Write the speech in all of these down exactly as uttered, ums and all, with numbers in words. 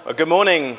Well, good morning.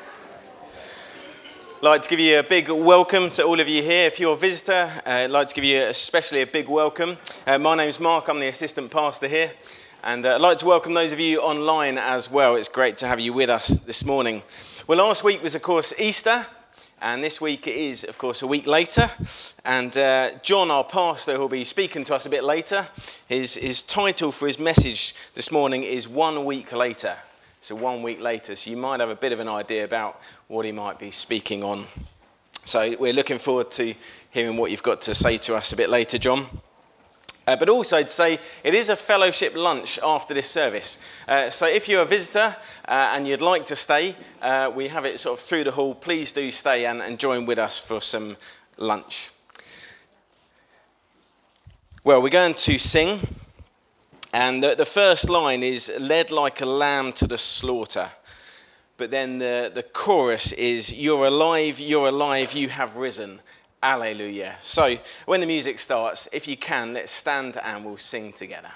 I'd like to give you a big welcome to all of you here. If you're a visitor, uh, I'd like to give you especially a big welcome. Uh, my name's Mark, I'm the assistant pastor here. And uh, I'd like to welcome those of you online as well. It's great to have you with us this morning. Well, last week was, of course, Easter. And this week it is, of course, a week later. And uh, John, our pastor, who will be speaking to us a bit later, his, his title for his message this morning is One Week Later. So one week later, so you might have a bit of an idea about what he might be speaking on. So we're looking forward to hearing what you've got to say to us a bit later, John. Uh, but also to say it is a fellowship lunch after this service. Uh, so if you're a visitor uh, and you'd like to stay, uh, we have it sort of through the hall. Please do stay and, and join with us for some lunch. Well, we're going to sing. And the, the first line is, led like a lamb to the slaughter. But then the, the chorus is, you're alive, you're alive, you have risen. Alleluia. So when the music starts, if you can, let's stand and we'll sing together.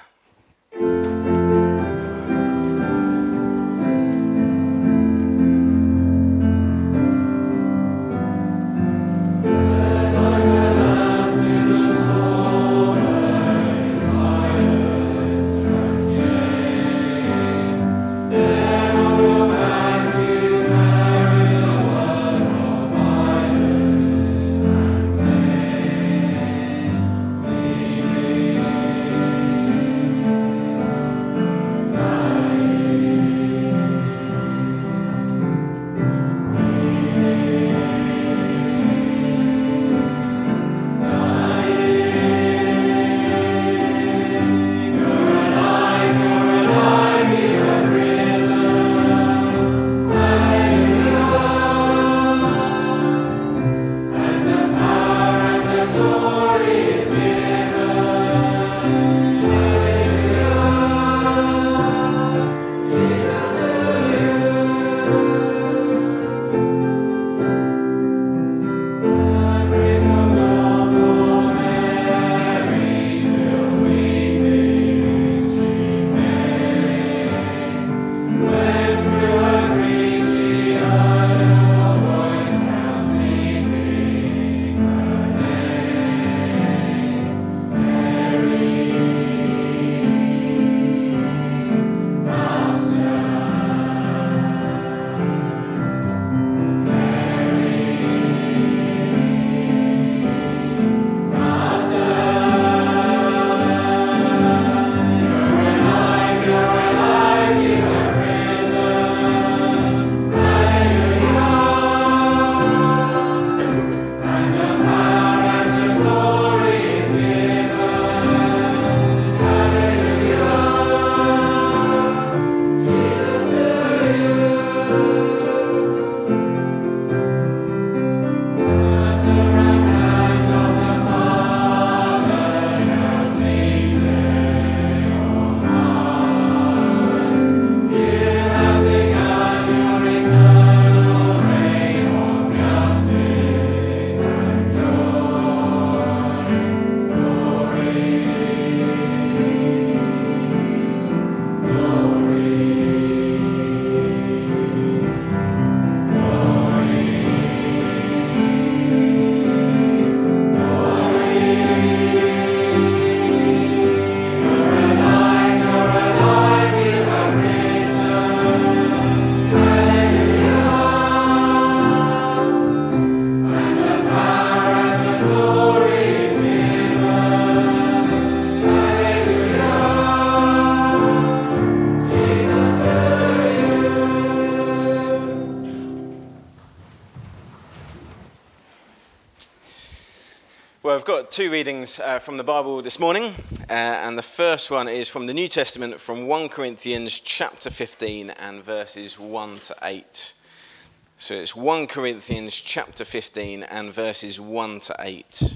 Two readings uh, from the Bible this morning, uh, and the first one is from the New Testament from First Corinthians chapter fifteen and verses one to eight. So it's First Corinthians chapter fifteen and verses one to eight.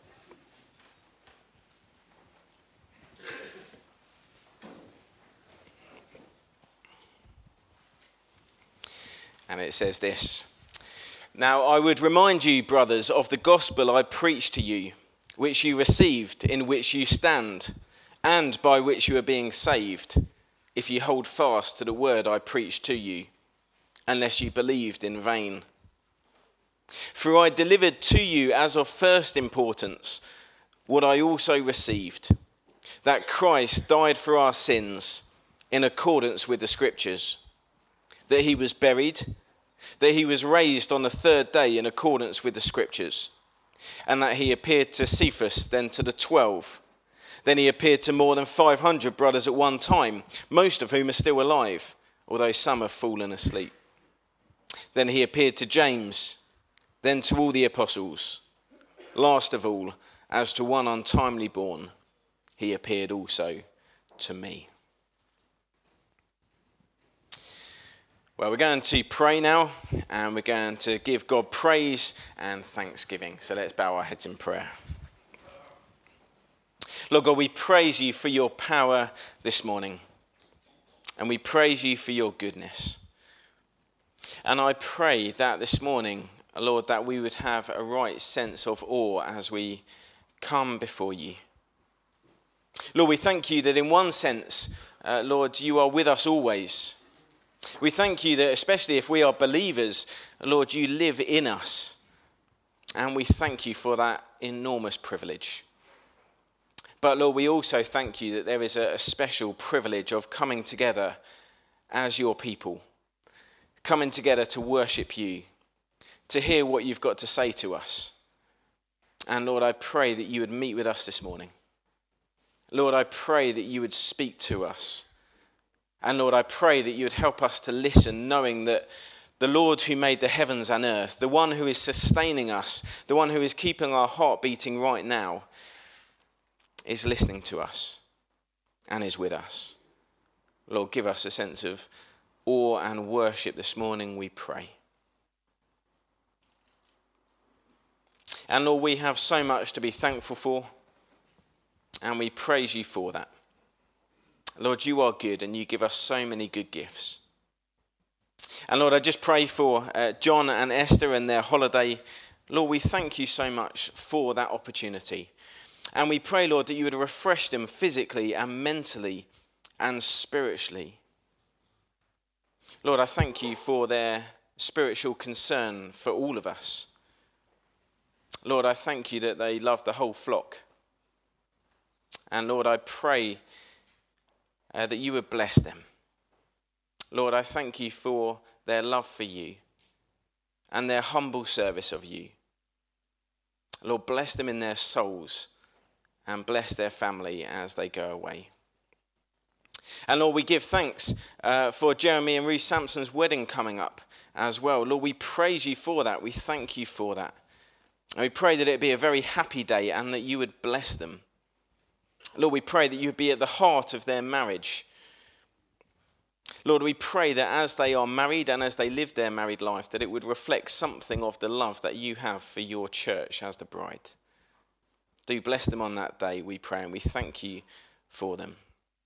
And it says this: Now I would remind you, brothers, of the gospel I preached to you, which you received, in which you stand, and by which you are being saved, if you hold fast to the word I preached to you. unless you believed in vain. For I delivered to you as of first importance what I also received, that Christ died for our sins in accordance with the Scriptures, that he was buried, that he was raised on the third day in accordance with the Scriptures, and that he appeared to Cephas, then to the twelve. Then he appeared to more than five hundred brothers at one time, most of whom are still alive, although some have fallen asleep. Then he appeared to James, then to all the apostles. Last of all, as to one untimely born, he appeared also to me. Well, we're going to pray now, and we're going to give God praise and thanksgiving. So let's bow our heads in prayer. Lord God, we praise you for your power this morning, and we praise you for your goodness. And I pray that this morning, Lord, that we would have a right sense of awe as we come before you. Lord, we thank you that in one sense, uh, Lord, you are with us always. We thank you that especially if we are believers, Lord, you live in us. And we thank you for that enormous privilege. But Lord, we also thank you that there is a, a special privilege of coming together as your people, coming together to worship you, to hear what you've got to say to us. And Lord, I pray that you would meet with us this morning. Lord, I pray that you would speak to us. And Lord, I pray that you would help us to listen, knowing that the Lord who made the heavens and earth, the one who is sustaining us, the one who is keeping our heart beating right now, is listening to us and is with us. Lord, give us a sense of awe and worship this morning, we pray. And Lord, we have so much to be thankful for, and we praise you for that. Lord, you are good, and you give us so many good gifts. And Lord, I just pray for uh, John and Esther and their holiday. Lord, we thank you so much for that opportunity. And we pray, Lord, that you would refresh them physically and mentally and spiritually. Lord, I thank you for their spiritual concern for all of us. Lord, I thank you that they love the whole flock. And Lord, I pray uh, that you would bless them. Lord, I thank you for their love for you and their humble service of you. Lord, bless them in their souls and bless their family as they go away. And Lord, we give thanks uh, for Jeremy and Ruth Sampson's wedding coming up as well. Lord, we praise you for that. We thank you for that. And we pray that it be a very happy day and that you would bless them. Lord, we pray that you would be at the heart of their marriage. Lord, we pray that as they are married and as they live their married life, that it would reflect something of the love that you have for your church as the bride. Do bless them on that day, we pray, and we thank you for them.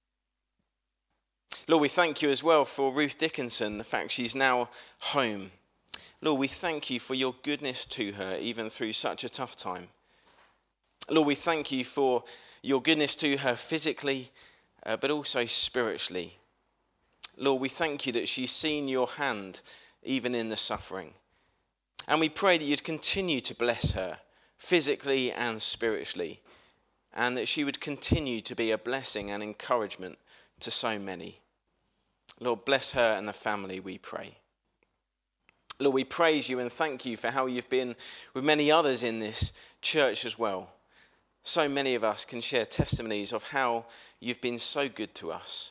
Lord, we thank you as well for Ruth Dickinson, the fact she's now home. Lord, we thank you for your goodness to her, even through such a tough time. Lord, we thank you for your goodness to her physically, uh, but also spiritually. Lord, we thank you that she's seen your hand even in the suffering. And we pray that you'd continue to bless her physically and spiritually, and that she would continue to be a blessing and encouragement to so many. Lord, bless her and the family, we pray. Lord, we praise you and thank you for how you've been with many others in this church as well. So many of us can share testimonies of how you've been so good to us.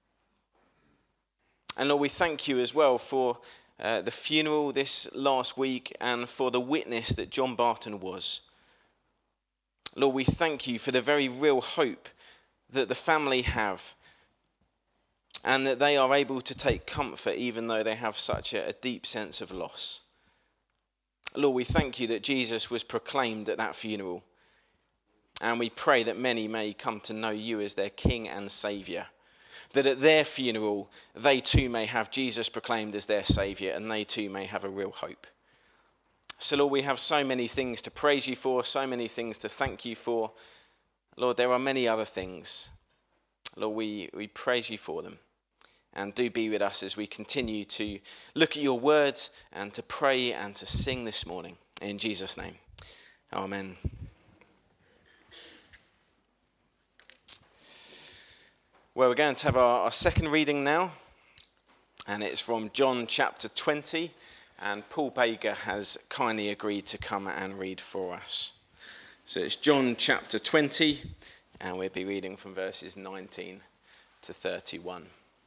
And Lord, we thank you as well for uh, the funeral this last week and for the witness that John Barton was. Lord, we thank you for the very real hope that the family have and that they are able to take comfort even though they have such a, a deep sense of loss. Lord, we thank you that Jesus was proclaimed at that funeral, and we pray that many may come to know you as their King and Saviour, that at their funeral they too may have Jesus proclaimed as their Saviour and they too may have a real hope. So Lord, we have so many things to praise you for, so many things to thank you for. Lord, there are many other things. Lord, we, we praise you for them. And do be with us as we continue to look at your words and to pray and to sing this morning. In Jesus' name, amen. Well, we're going to have our, our second reading now, and it's from John chapter twenty, and Paul Baker has kindly agreed to come and read for us. So it's John chapter twenty, and we'll be reading from verses nineteen to thirty-one.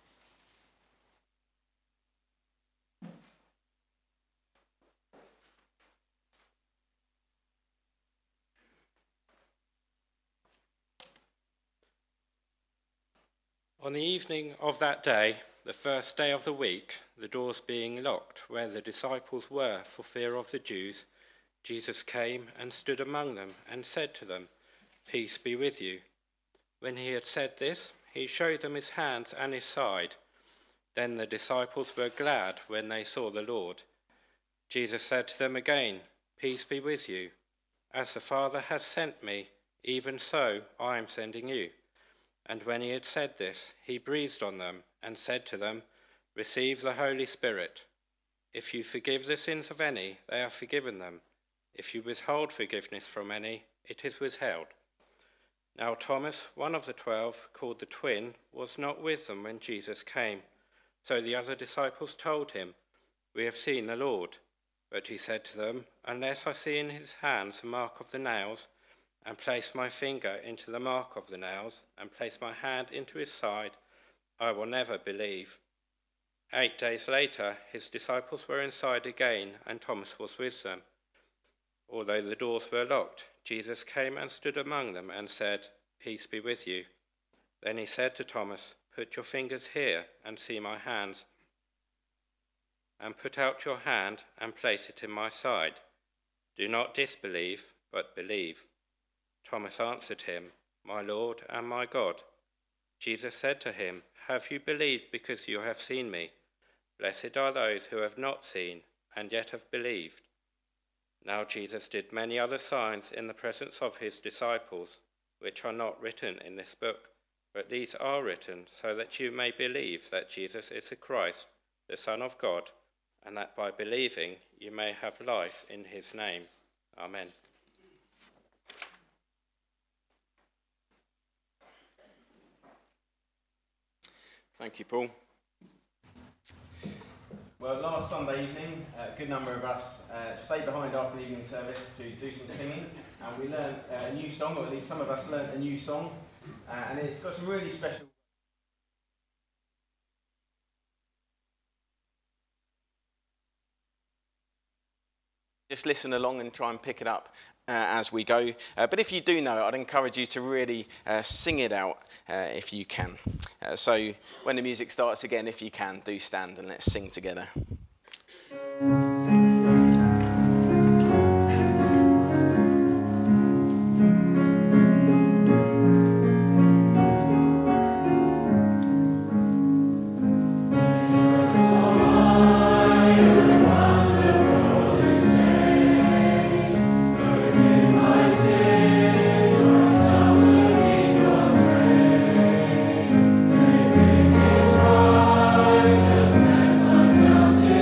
On the evening of that day, the first day of the week, the doors being locked where the disciples were for fear of the Jews, Jesus came and stood among them and said to them, "Peace be with you." When he had said this, he showed them his hands and his side. Then the disciples were glad when they saw the Lord. Jesus said to them again, "Peace be with you. As the Father has sent me, even so I am sending you." And when he had said this, he breathed on them and said to them, "Receive the Holy Spirit. If you forgive the sins of any, they are forgiven them. If you withhold forgiveness from any, it is withheld." Now Thomas, one of the twelve, called the twin, was not with them when Jesus came. So the other disciples told him, "We have seen the Lord." But he said to them, "Unless I see in his hands the mark of the nails, and place my finger into the mark of the nails, and place my hand into his side, I will never believe." Eight days later, his disciples were inside again, and Thomas was with them. Although the doors were locked, Jesus came and stood among them and said, "Peace be with you." Then he said to Thomas, "Put your fingers here and see my hands, and put out your hand and place it in my side. Do not disbelieve, but believe." Thomas answered him, "My Lord and my God." Jesus said to him, "Have you believed because you have seen me? Blessed are those who have not seen and yet have believed." Now Jesus did many other signs in the presence of his disciples, which are not written in this book, but these are written so that you may believe that Jesus is the Christ, the Son of God, and that by believing you may have life in his name. Amen. Thank you, Paul. Well, last Sunday evening, a good number of us uh, stayed behind after the evening service to do some singing, and we learned uh, a new song, or at least some of us learned a new song, uh, and it's got some really special. Just listen along and try and pick it up uh, as we go. Uh, but if you do know it, I'd encourage you to really uh, sing it out uh, if you can. Uh, so when the music starts again, if you can, do stand and let's sing together. Justice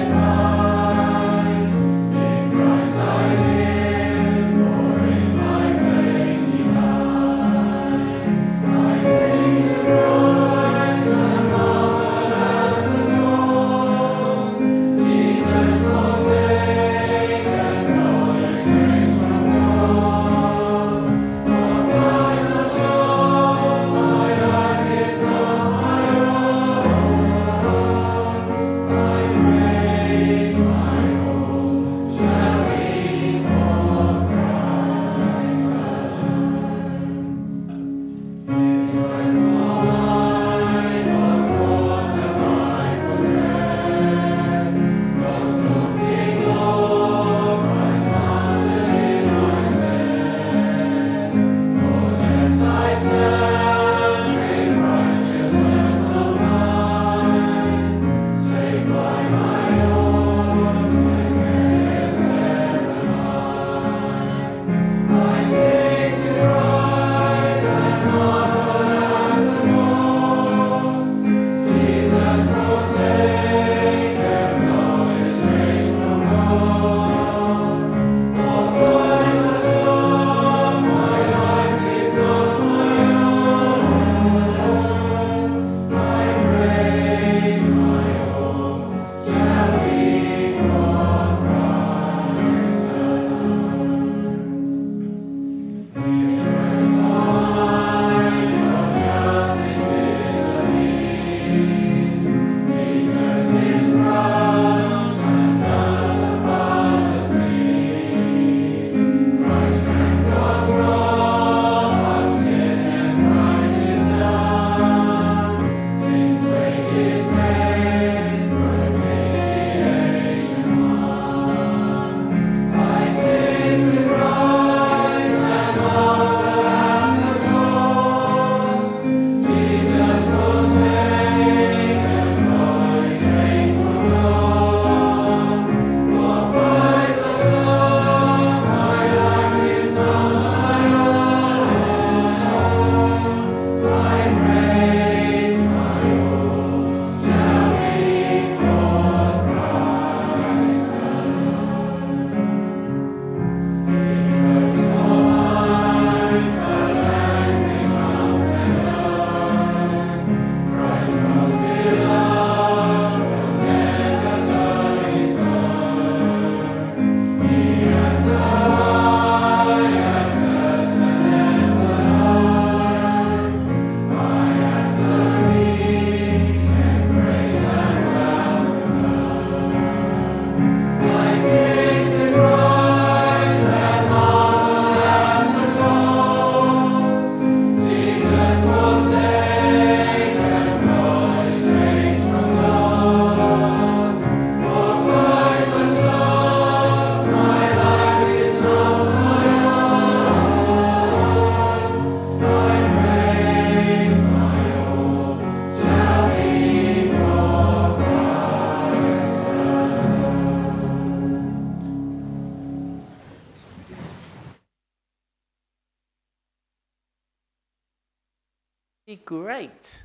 Great.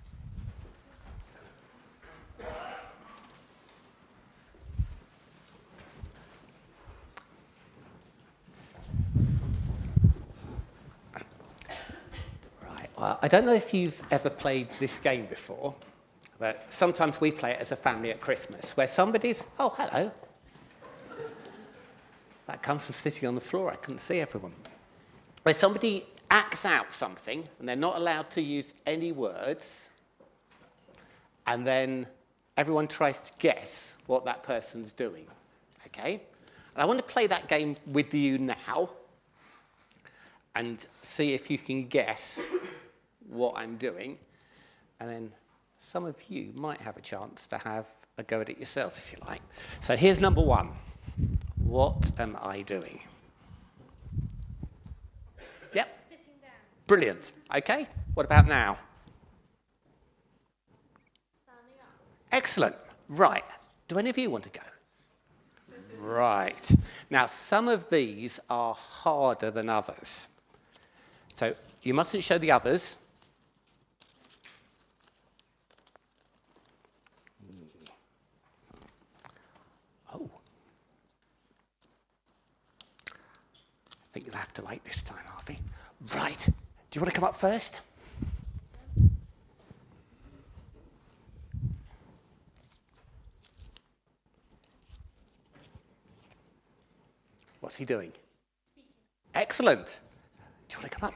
Right. Well, I don't know if you've ever played this game before, but sometimes we play it as a family at Christmas, where somebody's, oh, hello. That comes from sitting on the floor. I couldn't see everyone. Where somebody acts out something, and they're not allowed to use any words, and then everyone tries to guess what that person's doing, okay? And I want to play that game with you now and see if you can guess what I'm doing, and then some of you might have a chance to have a go at it yourself, if you like. So here's number one. What am I doing? Yep. Sitting down. Brilliant. Okay. What about now? Standing up. Excellent. Right. Do any of you want to go? Right. Now, some of these are harder than others. So you mustn't show the others. Oh. I think you'll have to wait this time, Harvey. Right. Do you want to come up first? What's he doing? Speaking. Excellent. Do you want to come up?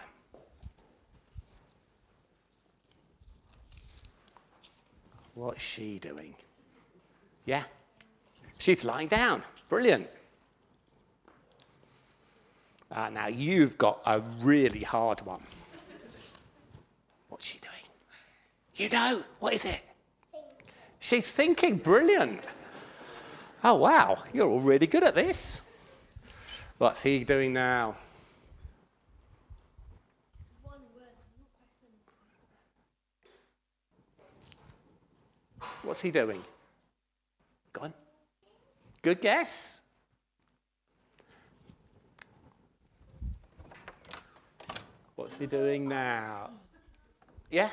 What's she doing? Yeah? She's lying down. Brilliant. Uh, now, you've got a really hard one. What's she doing? You know. What is it? Think. She's thinking. Brilliant. Oh, wow. You're all really good at this. What's he doing now? It's one word, so I'm not quite certain. What's he doing? Go on. Good guess. What's he doing now? Yeah?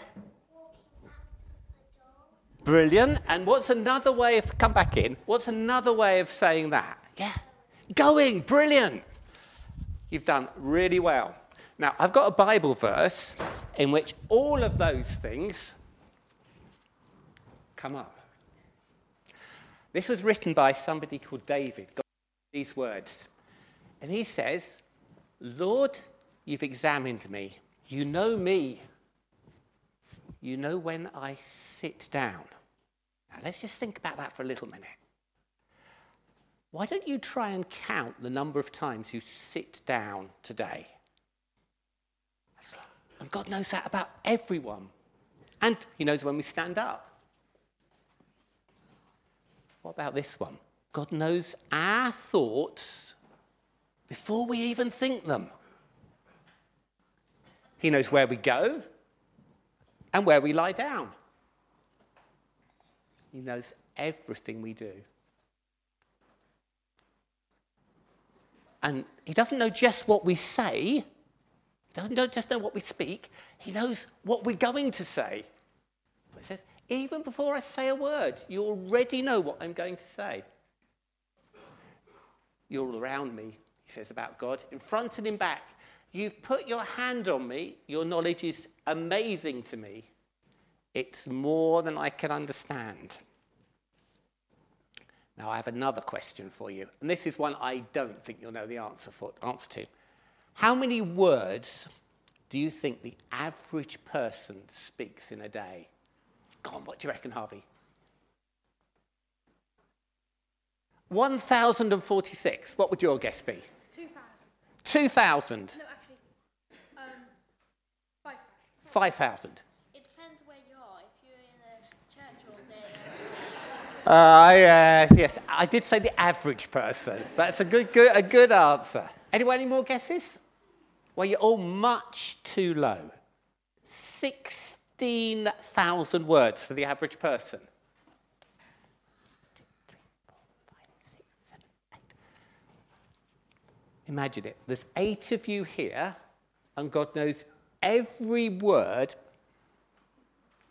Brilliant. And what's another way of, come back in, what's another way of saying that? Yeah. Going. Brilliant. You've done really well. Now, I've got a Bible verse in which all of those things come up. This was written by somebody called David. Got these words. And he says, Lord, you've examined me. You know me. You know when I sit down. Now, let's just think about that for a little minute. Why don't you try and count the number of times you sit down today? And God knows that about everyone. And he knows when we stand up. What about this one? God knows our thoughts before we even think them. He knows where we go and where we lie down. He knows everything we do. And he doesn't know just what we say. He doesn't know, just know what we speak. He knows what we're going to say. So he says, even before I say a word, you already know what I'm going to say. You're all around me, he says about God, in front and in back. You've put your hand on me. Your knowledge is amazing to me. It's more than I can understand. Now, I have another question for you. And this is one I don't think you'll know the answer, for, answer to. How many words do you think the average person speaks in a day? Go on, what do you reckon, Harvey? one thousand forty-six. What would your guess be? Two thousand. two thousand. No, actually, um, five thousand. five thousand. It depends where you are. If you're in a church all day, Uh, I, uh, yes, I did say the average person. That's a good, good, a good answer. Anyone, any more guesses? Well, you're all much too low. sixteen thousand words for the average person. Imagine it. There's eight of you here, and God knows every word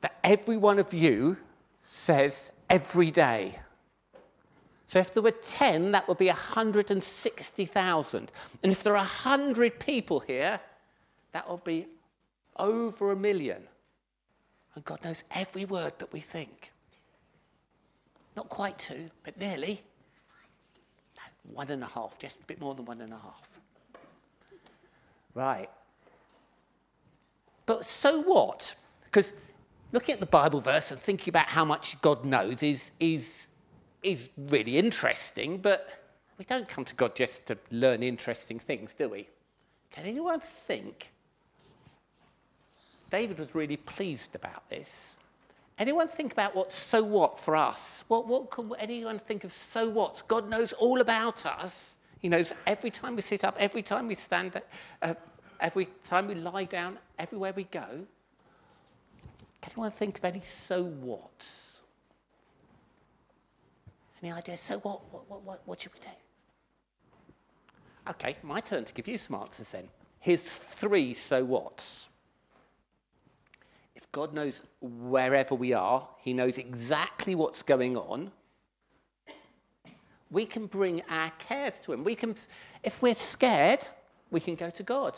that every one of you says every day. So if there were ten, that would be one hundred sixty thousand. And if there are one hundred people here, that will be over a million. And God knows every word that we think. Not quite two, but nearly. No, one and a half, just a bit more than one and a half. Right. But so what? Because looking at the Bible verse and thinking about how much God knows is, is, is really interesting, but we don't come to God just to learn interesting things, do we? Can anyone think? David was really pleased about this. Anyone think about what so what for us? What, what can anyone think of so what? God knows all about us. He knows every time we sit up, every time we stand, uh, every time we lie down, everywhere we go. Can anyone think of any so whats? Any ideas? So what? What, what, what, what should we do? Okay, my turn to give you some answers then. Here's three so whats. If God knows wherever we are, he knows exactly what's going on, we can bring our cares to him. We can, if we're scared, we can go to God.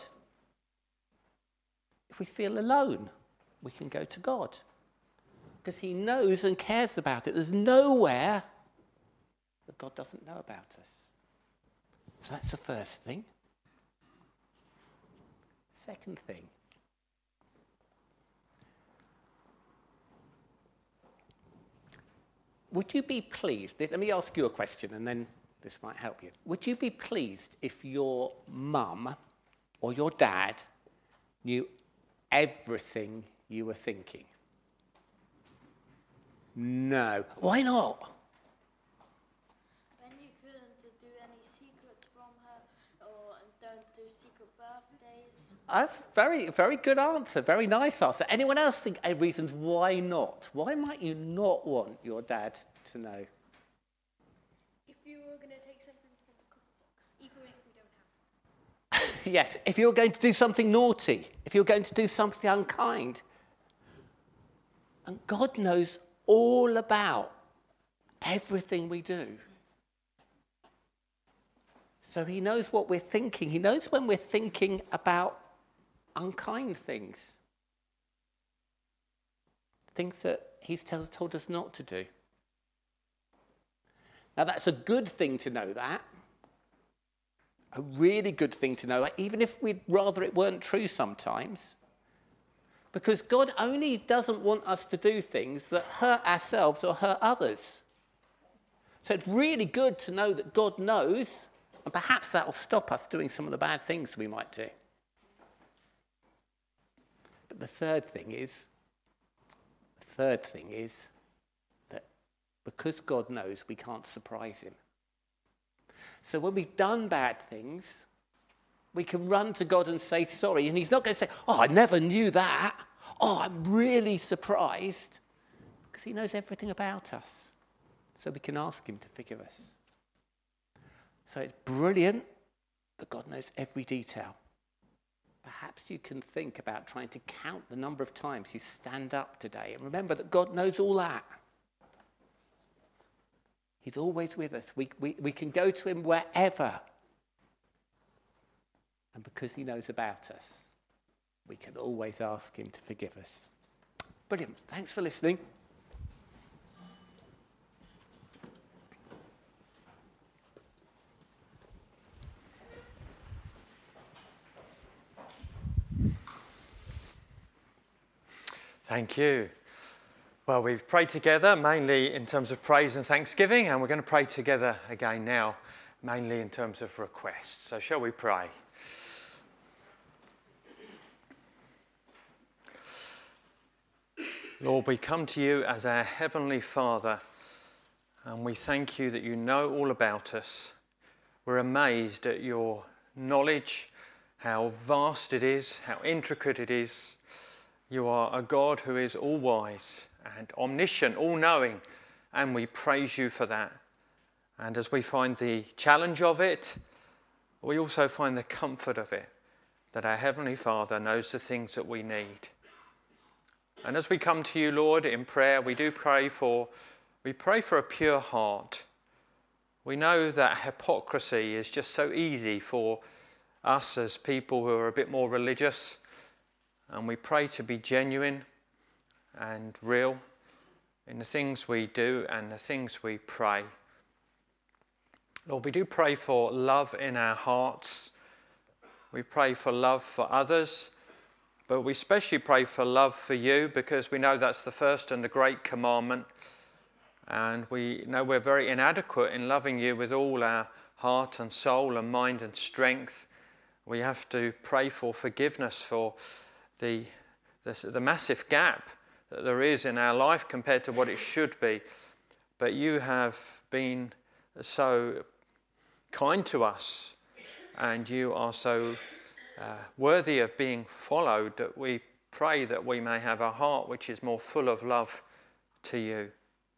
If we feel alone, we can go to God. Because he knows and cares about it. There's nowhere that God doesn't know about us. So that's the first thing. Second thing. Would you be pleased, let me ask you a question and then this might help you. Would you be pleased if your mum or your dad knew everything you were thinking? No. Why not? When you couldn't do any secrets from her or don't do secret birthdays. That's a very, very good answer, very nice answer. Anyone else think any reasons why not? Why might you not want your dad to know? If you were going to take something from the cookbooks, even if we don't have. Yes, if you're going to do something naughty, if you're going to do something unkind. And God knows all about everything we do. So he knows what we're thinking. He knows when we're thinking about unkind things. Things that he's tell, told us not to do. Now that's a good thing to know that. A really good thing to know, even if we'd rather it weren't true sometimes. Because God only doesn't want us to do things that hurt ourselves or hurt others. So it's really good to know that God knows, and perhaps that will stop us doing some of the bad things we might do. But the third thing is, the third thing is that because God knows, we can't surprise him. So when we've done bad things, we can run to God and say sorry. And he's not going to say, oh, I never knew that. Oh, I'm really surprised. Because he knows everything about us. So we can ask him to forgive us. So it's brilliant that God knows every detail. Perhaps you can think about trying to count the number of times you stand up today. And remember that God knows all that. He's always with us. We, we, we can go to him wherever. And because he knows about us, we can always ask him to forgive us. Brilliant. Thanks for listening. Thank you. Well, we've prayed together, mainly in terms of praise and thanksgiving, and we're going to pray together again now, mainly in terms of requests. So shall we pray? Lord, we come to you as our Heavenly Father, and we thank you that you know all about us. We're amazed at your knowledge, how vast it is, how intricate it is. You are a God who is all-wise and omniscient, all-knowing, and we praise you for that. And as we find the challenge of it, we also find the comfort of it, that our Heavenly Father knows the things that we need. And as we come to you, Lord, in prayer, we do pray for, we pray for a pure heart. We know that hypocrisy is just so easy for us as people who are a bit more religious. And we pray to be genuine and real in the things we do and the things we pray. Lord, we do pray for love in our hearts. We pray for love for others, but we especially pray for love for you because we know that's the first and the great commandment. And we know we're very inadequate in loving you with all our heart and soul and mind and strength. We have to pray for forgiveness for the, the, the massive gap that there is in our life compared to what it should be. But you have been so kind to us, and you are so uh, worthy of being followed that we pray that we may have a heart which is more full of love to you.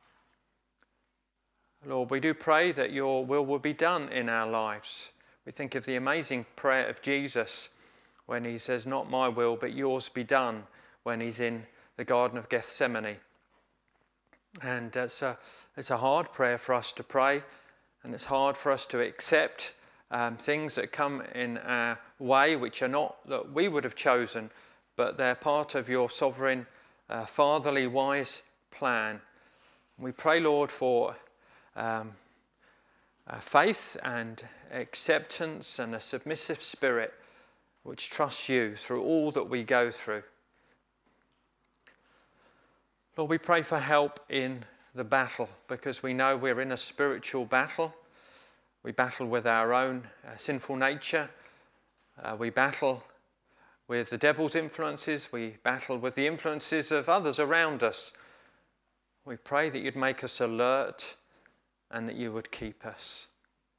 Lord, we do pray that your will will be done in our lives. We think of the amazing prayer of Jesus when he says, not my will, but yours be done, when he's in the Garden of Gethsemane. And it's a, it's a hard prayer for us to pray, and it's hard for us to accept um, things that come in our way which are not that we would have chosen, but they're part of your sovereign, uh, fatherly, wise plan. We pray, Lord, for um, uh, faith and acceptance and a submissive spirit which trusts you through all that we go through. Lord, we pray for help in the battle because we know we're in a spiritual battle. We battle with our own uh, sinful nature. Uh, we battle with the devil's influences. We battle with the influences of others around us. We pray that you'd make us alert and that you would keep us.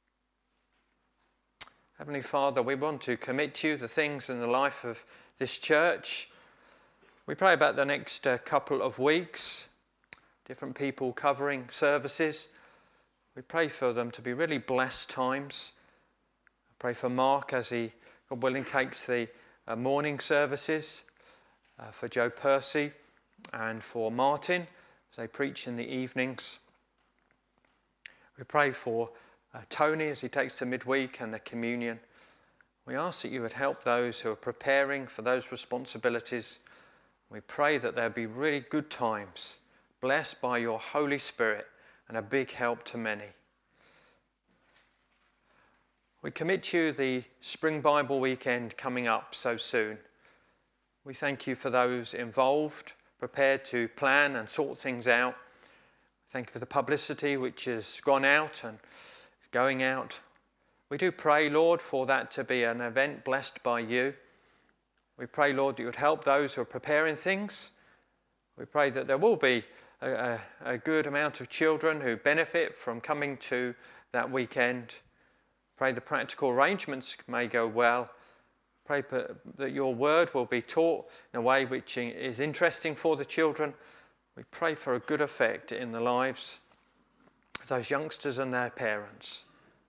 Heavenly Father, we want to commit to you the things in the life of this church. We pray about the next uh, couple of weeks, different people covering services. We pray for them to be really blessed times. I pray for Mark as he, God willing, takes the uh, morning services, uh, for Joe Percy and for Martin as they preach in the evenings. We pray for uh, Tony as he takes the midweek and the communion. We ask that you would help those who are preparing for those responsibilities. We pray that there be really good times, blessed by your Holy Spirit and a big help to many. We commit to you the Spring Bible Weekend coming up so soon. We thank you for those involved, prepared to plan and sort things out. Thank you for the publicity which has gone out and is going out. We do pray, Lord, for that to be an event blessed by you. We pray, Lord, that you would help those who are preparing things. We pray that there will be a, a, a good amount of children who benefit from coming to that weekend. Pray the practical arrangements may go well. Pray that your word will be taught in a way which is interesting for the children. We pray for a good effect in the lives of those youngsters and their parents.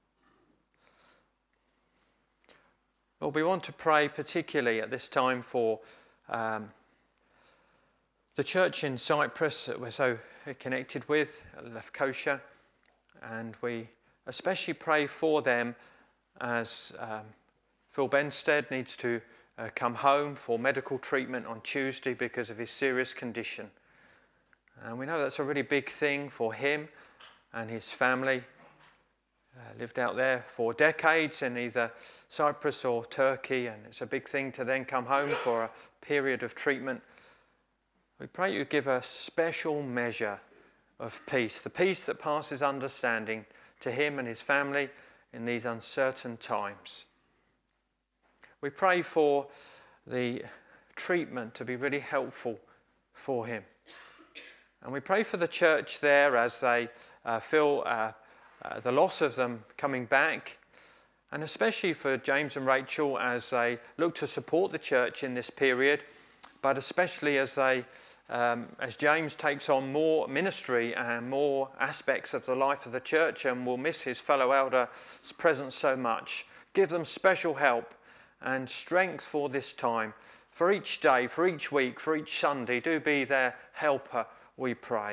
Lord, we want to pray particularly at this time for um, the church in Cyprus that we're so connected with, Lefkosia, and we especially pray for them as um, Phil Benstead needs to uh, come home for medical treatment on Tuesday because of his serious condition. And we know that's a really big thing for him and his family. Uh, lived out there for decades in either Cyprus or Turkey, and it's a big thing to then come home for a period of treatment. We pray you give a special measure of peace, the peace that passes understanding to him and his family in these uncertain times. We pray for the treatment to be really helpful for him. And we pray for the church there as they uh, feel uh, Uh, the loss of them coming back, and especially for James and Rachel as they look to support the church in this period, but especially as they, um, as James takes on more ministry and more aspects of the life of the church and will miss his fellow elder's presence so much. Give them special help and strength for this time, for each day, for each week, for each Sunday. Do be their helper, we pray.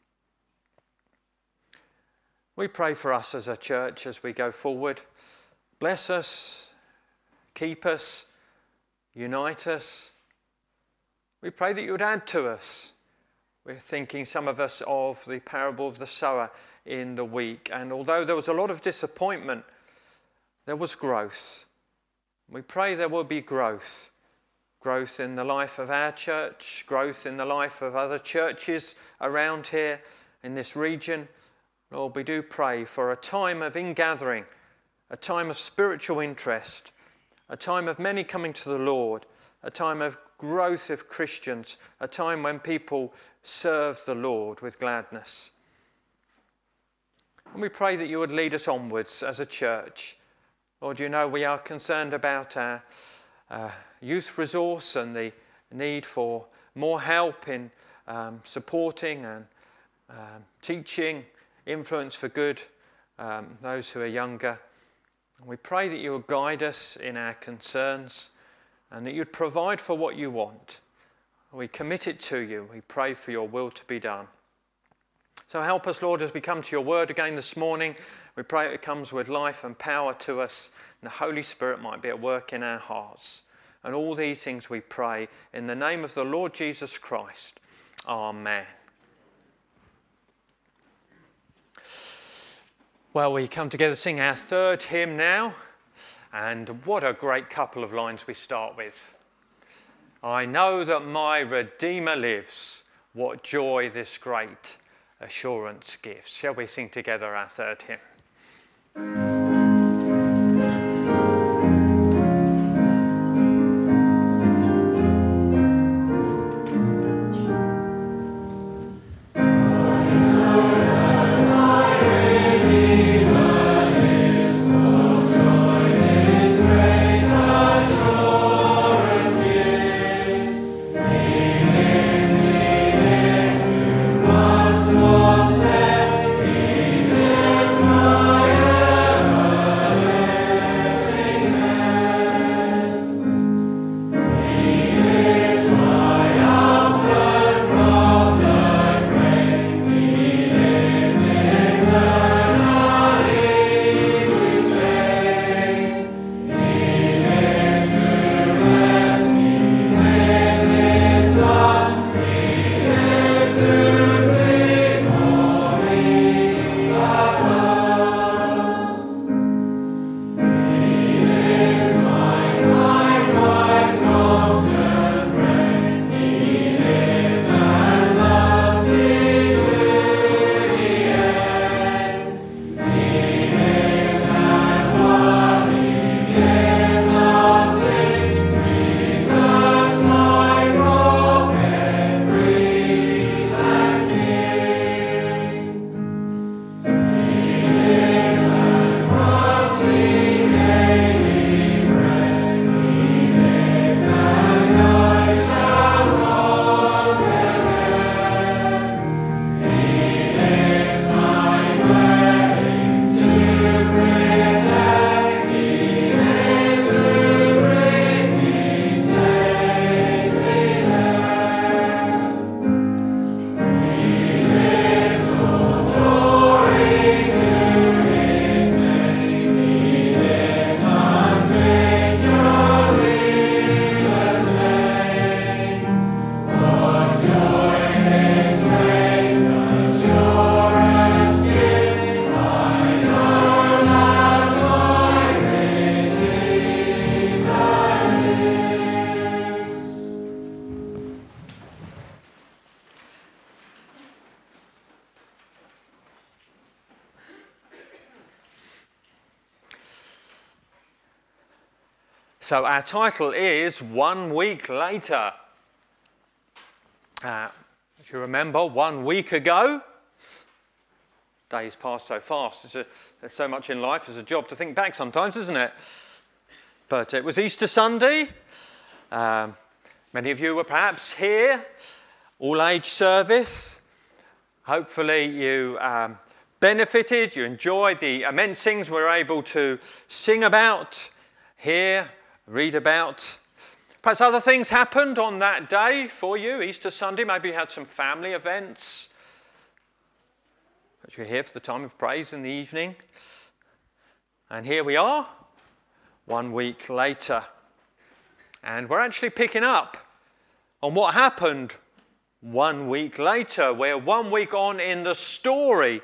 We pray for us as a church as we go forward. Bless us, keep us, unite us. We pray that you would add to us. We're thinking, some of us, of the parable of the sower in the week. And although there was a lot of disappointment, there was growth. We pray there will be growth. Growth in the life of our church, growth in the life of other churches around here in this region. Lord, we do pray for a time of ingathering, a time of spiritual interest, a time of many coming to the Lord, a time of growth of Christians, a time when people serve the Lord with gladness. And we pray that you would lead us onwards as a church. Lord, you know we are concerned about our uh, youth resource and the need for more help in um, supporting and um, teaching, influence for good, um, those who are younger. And we pray that you will guide us in our concerns and that you'd provide for what you want. We commit it to you. We pray for your will to be done. So help us, Lord, as we come to your word again this morning. We pray it comes with life and power to us, and the Holy Spirit might be at work in our hearts. And all these things we pray in the name of the Lord Jesus Christ. Amen. Well, we come together to sing our third hymn now. And what a great couple of lines we start with. I know that my Redeemer lives. What joy this great assurance gives. Shall we sing together our third hymn? So our title is One Week Later. Uh, if you remember, one week ago, days pass so fast. There's, a, there's so much in life. It's a job to think back sometimes, isn't it? But it was Easter Sunday. Um, many of you were perhaps here, all-age service. Hopefully you um, benefited, you enjoyed the immense things we were able to sing about, hear, read about. Perhaps other things happened on that day for you, Easter Sunday. Maybe you had some family events. But you're here for the time of praise in the evening. And here we are, one week later. And we're actually picking up on what happened one week later. We're one week on in the story.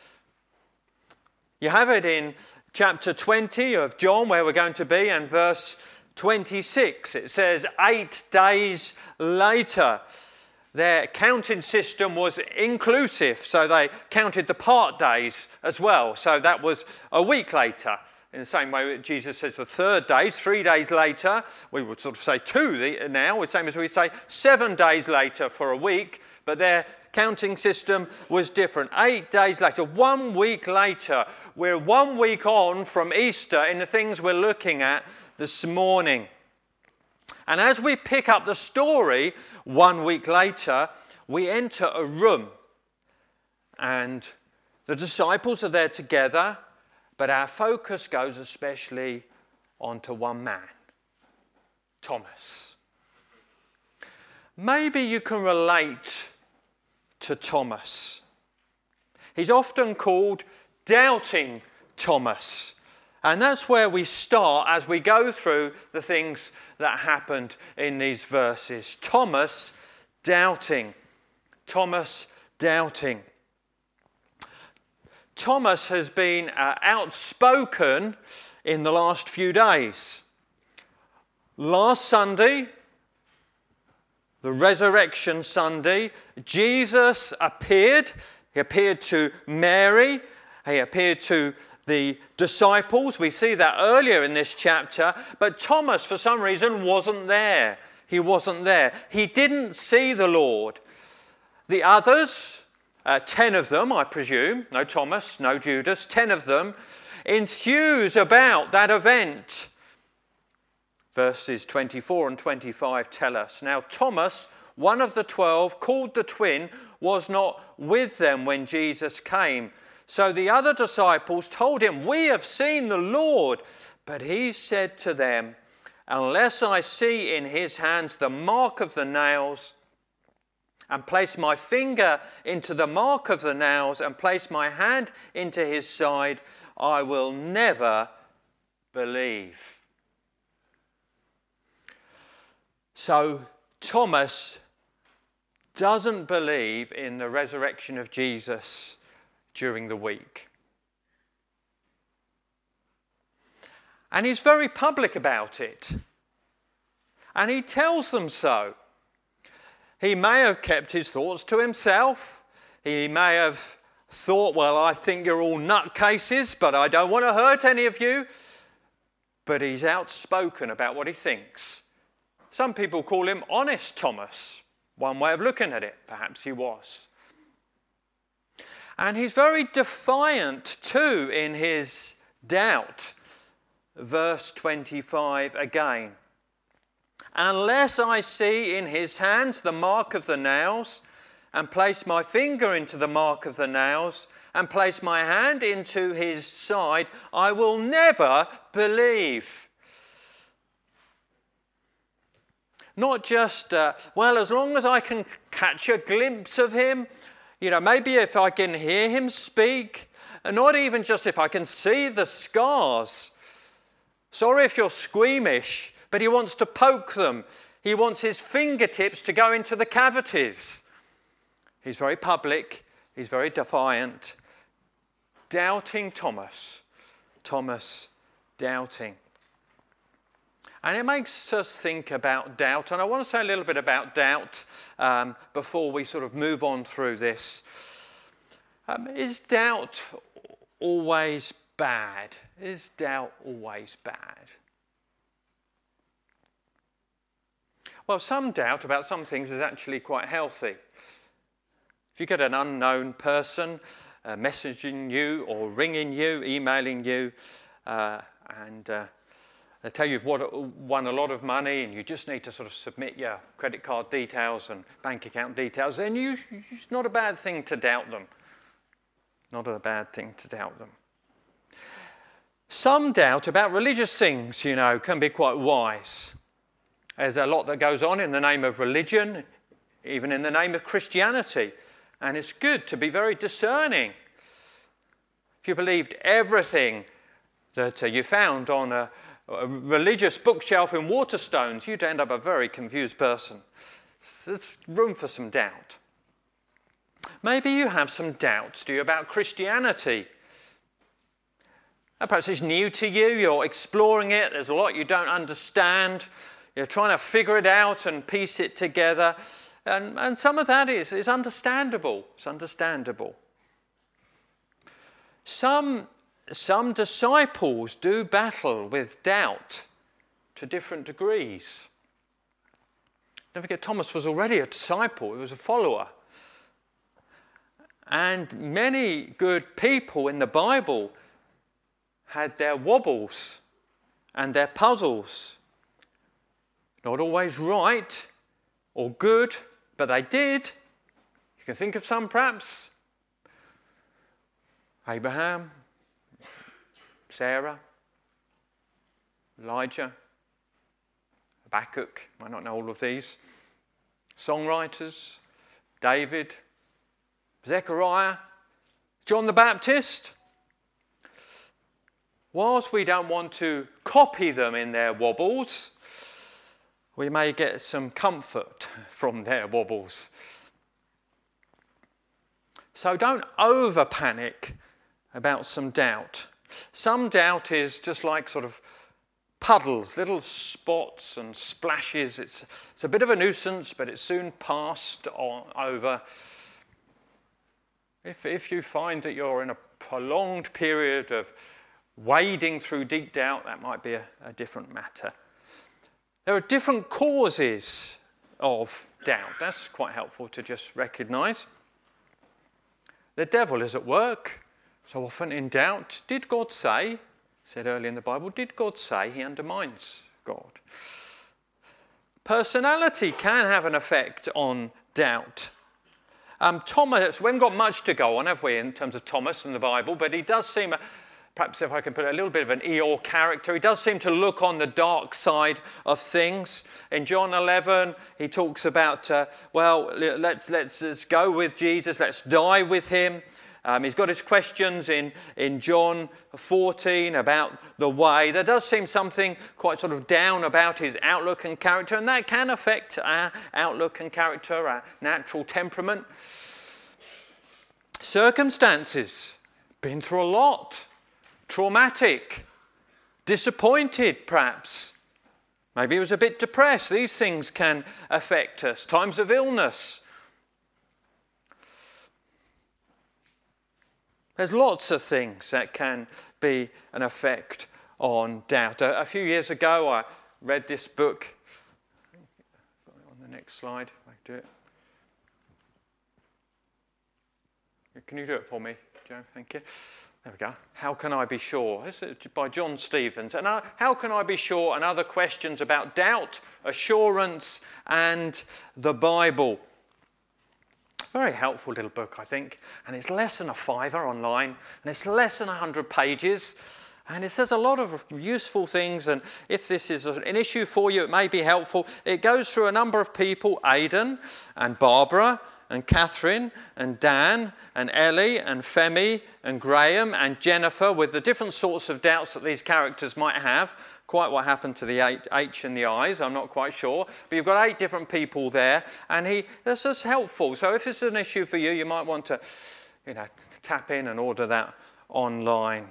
You have it in chapter twenty of John, where we're going to be, and verse twenty-six. It says, eight days later. Their counting system was inclusive, so they counted the part days as well. So that was a week later. In the same way that Jesus says the third day, three days later, we would sort of say two now, the same as we say seven days later for a week, but their counting system was different. Eight days later, one week later, we're one week on from Easter in the things we're looking at this morning. And as we pick up the story one week later, we enter a room and the disciples are there together, but our focus goes especially onto one man, Thomas. Maybe you can relate to Thomas. He's often called Doubting Thomas. And that's where we start as we go through the things that happened in these verses. Thomas doubting. Thomas doubting. Thomas has been uh, outspoken in the last few days. Last Sunday, the Resurrection Sunday, Jesus appeared. He appeared to Mary. He appeared to the disciples. We see that earlier in this chapter. But Thomas, for some reason, wasn't there. He wasn't there. He didn't see the Lord. The others, uh, ten of them, I presume, no Thomas, no Judas, ten of them, enthuse about that event. Verses twenty-four and twenty-five tell us, now Thomas, one of the twelve, called the twin, was not with them when Jesus came. So the other disciples told him, we have seen the Lord. But he said to them, unless I see in his hands the mark of the nails, and place my finger into the mark of the nails, and place my hand into his side, I will never believe. So Thomas doesn't believe in the resurrection of Jesus during the week. And he's very public about it. And he tells them so. He may have kept his thoughts to himself. He may have thought, well, I think you're all nutcases, but I don't want to hurt any of you. But he's outspoken about what he thinks. Some people call him Honest Thomas. One way of looking at it, perhaps he was. And he's very defiant too in his doubt. Verse twenty-five again. Unless I see in his hands the mark of the nails, and place my finger into the mark of the nails, and place my hand into his side, I will never believe. Not just, uh, well, as long as I can catch a glimpse of him, you know, maybe if I can hear him speak, and not even just if I can see the scars. Sorry if you're squeamish, but he wants to poke them. He wants his fingertips to go into the cavities. He's very public. He's very defiant. Doubting Thomas. Thomas doubting. And it makes us think about doubt. And I want to say a little bit about doubt um, before we sort of move on through this. Um, is doubt always bad? Is doubt always bad? Well, some doubt about some things is actually quite healthy. If you get an unknown person uh, messaging you or ringing you, emailing you, uh, and uh, they tell you you've won a lot of money and you just need to sort of submit your credit card details and bank account details, then you, it's not a bad thing to doubt them. Not a bad thing to doubt them. Some doubt about religious things, you know, can be quite wise. There's a lot that goes on in the name of religion, even in the name of Christianity. And it's good to be very discerning. If you believed everything that uh, you found on a, a religious bookshelf in Waterstones, you'd end up a very confused person. There's room for some doubt. Maybe you have some doubts, do you, about Christianity? Perhaps it's new to you, you're exploring it, there's a lot you don't understand, you're trying to figure it out and piece it together, and, and some of that is, is understandable, it's understandable. Some, some disciples do battle with doubt to different degrees. Don't forget, Thomas was already a disciple, he was a follower. And many good people in the Bible had their wobbles and their puzzles. Not always right or good, but they did. You can think of some perhaps. Abraham, Sarah, Elijah, Habakkuk, might not know all of these. Songwriters, David, Zechariah, John the Baptist. Whilst we don't want to copy them in their wobbles, we may get some comfort from their wobbles. So don't over panic about some doubt. Some doubt is just like sort of puddles, little spots and splashes. It's, it's a bit of a nuisance, but it's soon passed on over. If, if you find that you're in a prolonged period of wading through deep doubt, that might be a, a different matter. There are different causes of doubt. That's quite helpful to just recognise. The devil is at work. So often in doubt, did God say, said earlier in the Bible, did God say? He undermines God. Personality can have an effect on doubt. Um, Thomas, we haven't got much to go on, have we, in terms of Thomas in the Bible, but he does seem, a, perhaps if I can put a little bit of an Eeyore character, he does seem to look on the dark side of things. In John eleven, he talks about, uh, well, let's, let's, let's go with Jesus, let's die with him. Um, he's got his questions in, in John fourteen about the way. There does seem something quite sort of down about his outlook and character, and that can affect our outlook and character, our natural temperament. Circumstances, been through a lot, traumatic, disappointed perhaps. Maybe he was a bit depressed. These things can affect us. Times of illness. There's lots of things that can be an effect on doubt. A, a few years ago, I read this book. On the next slide, if I do it. Can you do it for me, Joe? Thank you. There we go. How Can I Be Sure? This is by John Stevens. And uh, how can I be sure? And other questions about doubt, assurance, and the Bible. Very helpful little book, I think, and it's less than a fiver online, and it's less than one hundred pages, and it says a lot of useful things, and if this is an issue for you, it may be helpful. It goes through a number of people, Aidan and Barbara and Catherine and Dan and Ellie and Femi and Graham and Jennifer, with the different sorts of doubts that these characters might have. Quite what happened to the H in the eyes, I'm not quite sure. But you've got eight different people there, and he that's just helpful. So if this is an issue for you, you might want to, you know, tap in and order that online.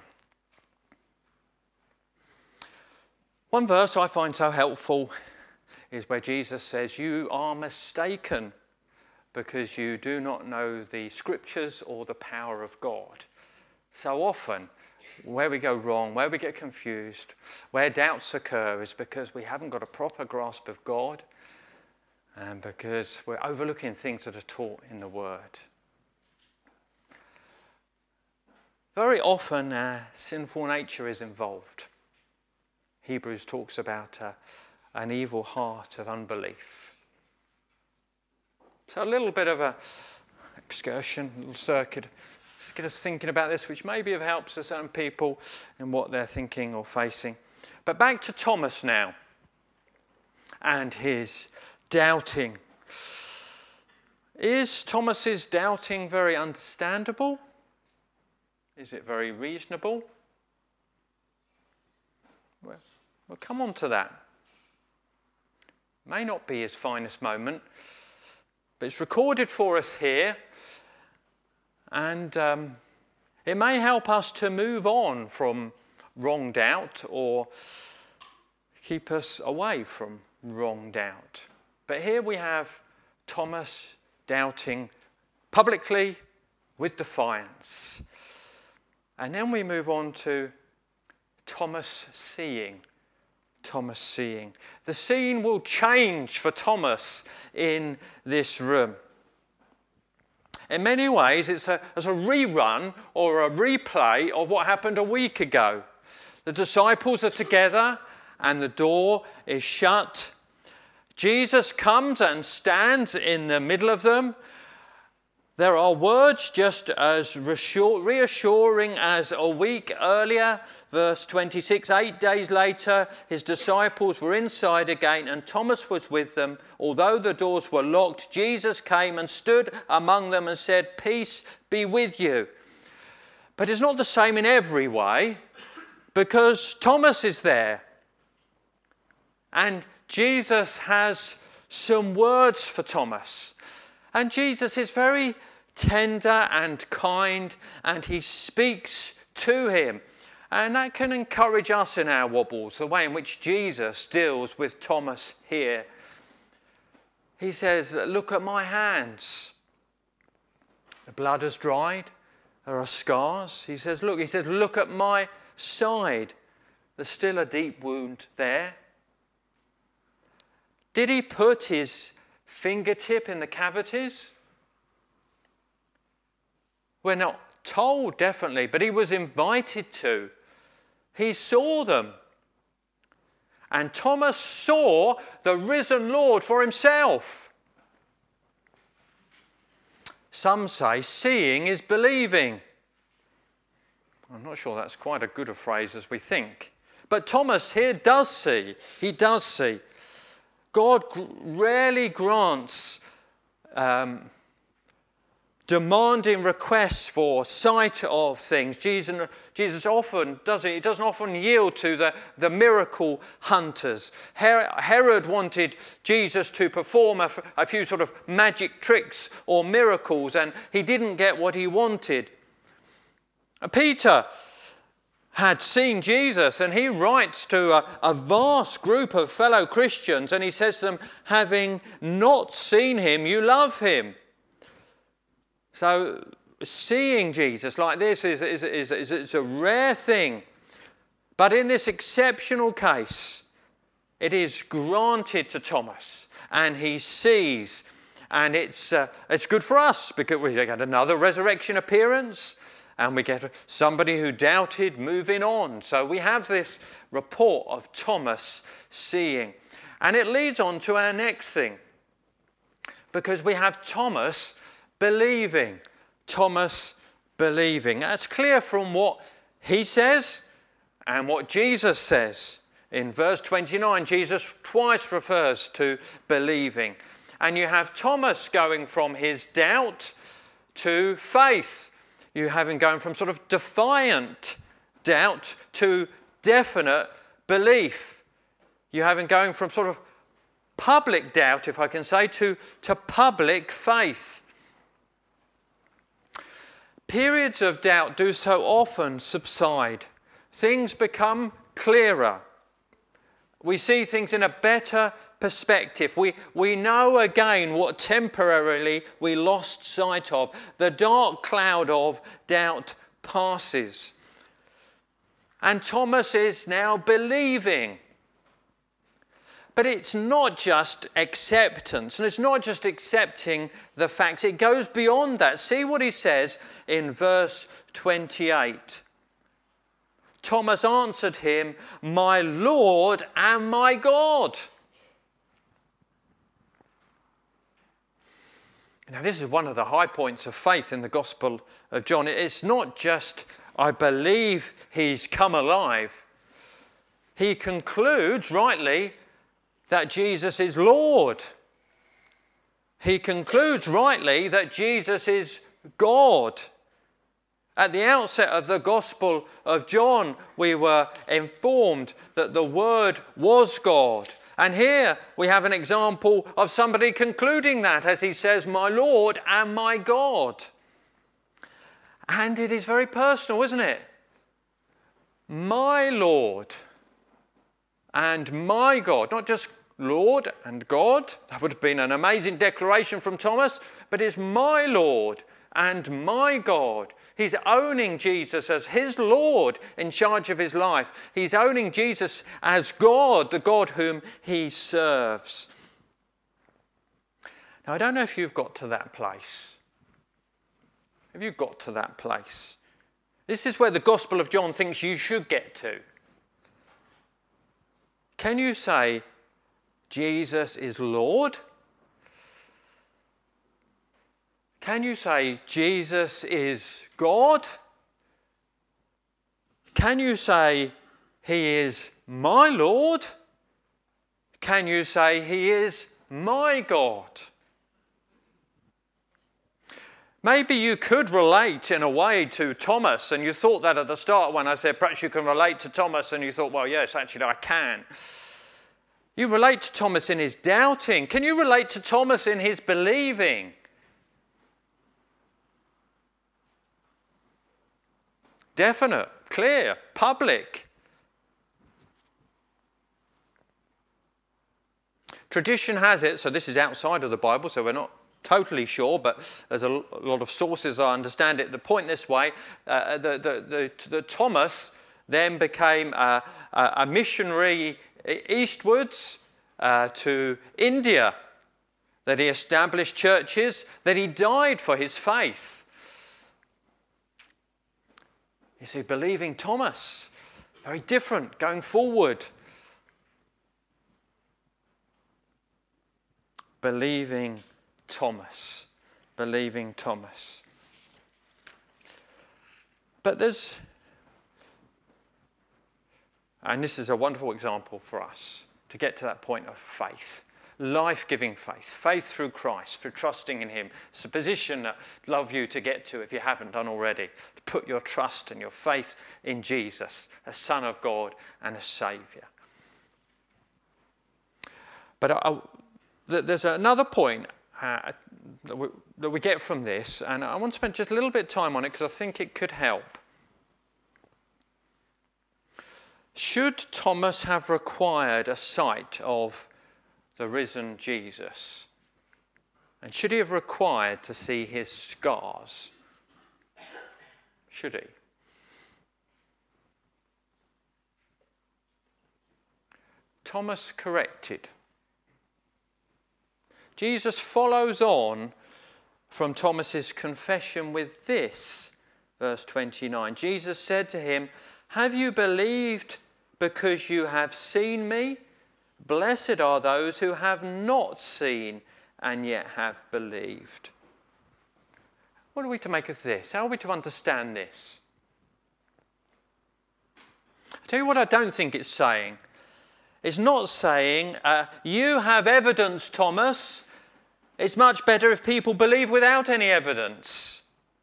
One verse I find so helpful is where Jesus says, "You are mistaken because you do not know the scriptures or the power of God." So often, where we go wrong, where we get confused, where doubts occur is because we haven't got a proper grasp of God and because we're overlooking things that are taught in the Word. Very often, uh, sinful nature is involved. Hebrews talks about uh, an evil heart of unbelief. So a little bit of an excursion, a little circuit. Just get us thinking about this, which maybe have helped certain people in what they're thinking or facing. But back to Thomas now. and his doubting. Is Thomas's doubting very understandable? Is it very reasonable? Well, we'll come on to that. May not be his finest moment, but it's recorded for us here, and um, it may help us to move on from wrong doubt or keep us away from wrong doubt. But here we have Thomas doubting publicly with defiance. And then we move on to Thomas seeing. Thomas seeing. The scene will change for Thomas in this room. In many ways, it's a, it's a rerun or a replay of what happened a week ago. The disciples are together and the door is shut. Jesus comes and stands in the middle of them. There are words just as reassuring as a week earlier. Verse twenty-six, eight days later, his disciples were inside again and Thomas was with them. Although the doors were locked, Jesus came and stood among them and said, "Peace be with you." But it's not the same in every way, because Thomas is there. And Jesus has some words for Thomas. And Jesus is very tender and kind, and he speaks to him. And that can encourage us in our wobbles, the way in which Jesus deals with Thomas here. He says, "Look at my hands. The blood has dried. There are scars." He says, look, he says, "Look at my side. There's still a deep wound there." Did he put his fingertip in the cavities? We're not told, definitely, but he was invited to. He saw them. And Thomas saw the risen Lord for himself. Some say seeing is believing. I'm not sure that's quite as good a phrase as we think. But Thomas here does see. He does see. God rarely grants um, demanding requests for sight of things. Jesus, Jesus often doesn't. He doesn't often yield to the, the miracle hunters. Herod wanted Jesus to perform a, a few sort of magic tricks or miracles, and he didn't get what he wanted. Peter had seen Jesus, and he writes to a, a vast group of fellow Christians, and he says to them, "Having not seen him, you love him." So seeing Jesus like this is, is, is, is, is a rare thing. But in this exceptional case, it is granted to Thomas, and he sees. And it's, uh, it's good for us, because we get another resurrection appearance. And we get somebody who doubted moving on. So we have this report of Thomas seeing. And it leads on to our next thing. Because we have Thomas believing. Thomas believing. That's clear from what he says and what Jesus says. In verse twenty-nine, Jesus twice refers to believing. And you have Thomas going from his doubt to faith. You have him going from sort of defiant doubt to definite belief. You have him going from sort of public doubt, if I can say, to, to public faith. Periods of doubt do so often subside. Things become clearer. We see things in a better perspective. We, we know again what temporarily we lost sight of. The dark cloud of doubt passes. And Thomas is now believing. But it's not just acceptance, and it's not just accepting the facts. It goes beyond that. See what he says in verse twenty-eight. Thomas answered him, "My Lord and my God." Now, this is one of the high points of faith in the Gospel of John. It's not just, "I believe he's come alive." He concludes, rightly, that Jesus is Lord. He concludes rightly that Jesus is God. At the outset of the Gospel of John, we were informed that the Word was God. And here we have an example of somebody concluding that as he says, my Lord and my God. And it is very personal, isn't it? My Lord and my God. Not just Lord and God. That would have been an amazing declaration from Thomas. But it's my Lord and my God. He's owning Jesus as his Lord in charge of his life. He's owning Jesus as God, the God whom he serves. Now, I don't know if you've got to that place. Have you got to that place? This is where the Gospel of John thinks you should get to. Can you say, Jesus is Lord? Can you say, Jesus is God? Can you say, he is my Lord? Can you say, he is my God? Maybe you could relate in a way to Thomas, and you thought that at the start when I said, perhaps you can relate to Thomas, and you thought, well, yes, actually I can. You relate to Thomas in his doubting. Can you relate to Thomas in his believing? Definite, clear, public. Tradition has it, so this is outside of the Bible, so we're not totally sure, but there's a lot of sources, I understand it, that point this way. Uh, the, the, the, the Thomas then became a, a missionary eastwards uh, to India, that he established churches, that he died for his faith. You see, believing Thomas, very different going forward. Believing Thomas, believing Thomas. But there's, and this is a wonderful example for us to get to that point of faith. Life-giving faith, faith through Christ, through trusting in him. It's a position that I'd love you to get to if you haven't done already. To put your trust and your faith in Jesus, as Son of God and a Saviour. But I, there's another point uh, that, we, that we get from this, and I want to spend just a little bit of time on it because I think it could help. Should Thomas have required a sight of the risen Jesus? And should he have required to see his scars? Should he? Thomas corrected. Jesus follows on from Thomas's confession with this, verse twenty-nine. Jesus said to him, "Have you believed because you have seen me? Blessed are those who have not seen and yet have believed." What are we to make of this? How are we to understand this? I'll tell you what I don't think it's saying. It's not saying, uh, you have evidence, Thomas. It's much better if people believe without any evidence.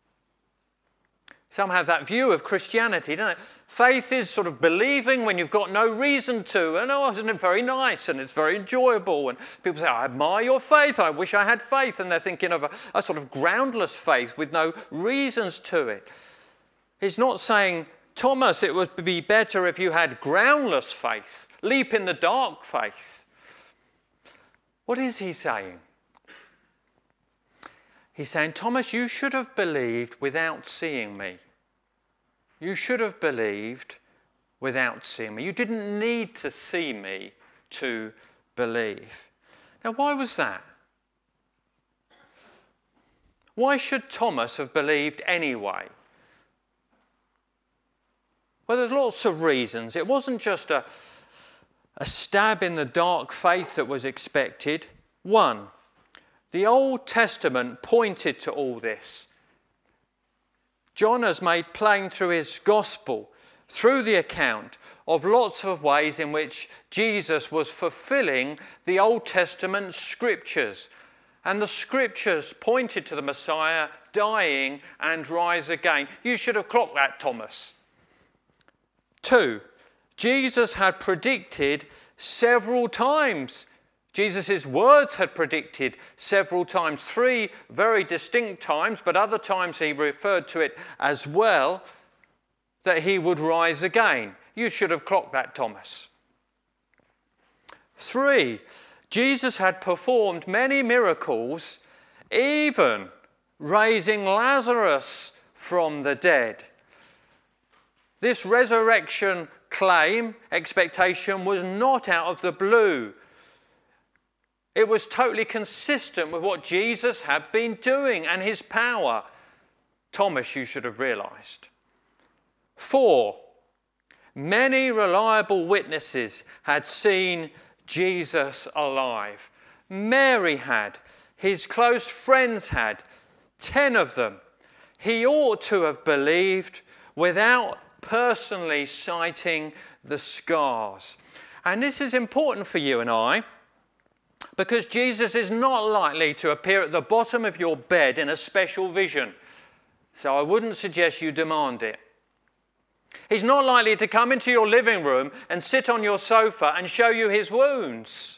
Some have that view of Christianity, don't they? Faith is sort of believing when you've got no reason to. And oh, isn't it very nice and it's very enjoyable? And people say, I admire your faith. I wish I had faith. And they're thinking of a, a sort of groundless faith with no reasons to it. He's not saying, Thomas, it would be better if you had groundless faith. Leap in the dark faith. What is he saying? He's saying, Thomas, you should have believed without seeing me. You should have believed without seeing me. You didn't need to see me to believe. Now, why was that? Why should Thomas have believed anyway? Well, there's lots of reasons. It wasn't just a, a stab in the dark faith that was expected. One, the Old Testament pointed to all this. John has made plain through his gospel, through the account of lots of ways in which Jesus was fulfilling the Old Testament scriptures. And the scriptures pointed to the Messiah dying and rise again. You should have clocked that, Thomas. Two, Jesus had predicted several times. Jesus' words had predicted several times, three very distinct times, but other times he referred to it as well, that he would rise again. You should have clocked that, Thomas. Three, Jesus had performed many miracles, even raising Lazarus from the dead. This resurrection claim, expectation, was not out of the blue. It was totally consistent with what Jesus had been doing and his power. Thomas, you should have realised. Four, many reliable witnesses had seen Jesus alive. Mary had, his close friends had, ten of them. He ought to have believed without personally citing the scars. And this is important for you and I, because Jesus is not likely to appear at the bottom of your bed in a special vision. So I wouldn't suggest you demand it. He's not likely to come into your living room and sit on your sofa and show you his wounds.